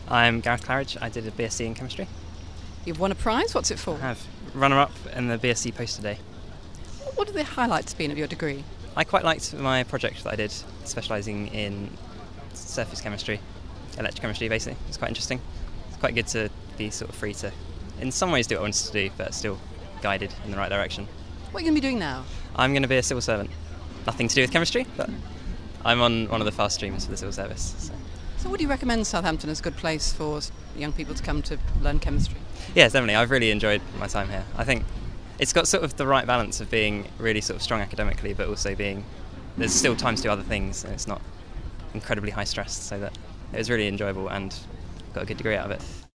I'm Gareth Claridge. I did a BSc in chemistry. You've won a prize. What's it for? I have runner-up in the BSc poster day. What are the highlights been of your degree? I quite liked my project that I did, specialising in surface chemistry, electrochemistry basically. It's quite interesting. It's quite good to be sort of free to, in some ways, do what I wanted to do, but still guided in the right direction. What are you going to be doing now? I'm going to be a civil servant. Nothing to do with chemistry, but I'm on one of the fast streams for the civil service. So would you recommend Southampton as a good place for young people to come to learn chemistry? Yes, definitely. I've really enjoyed my time here. I think it's got sort of the right balance of being really sort of strong academically, but also there's still time to do other things, and it's not incredibly high stress, so that it was really enjoyable and got a good degree out of it.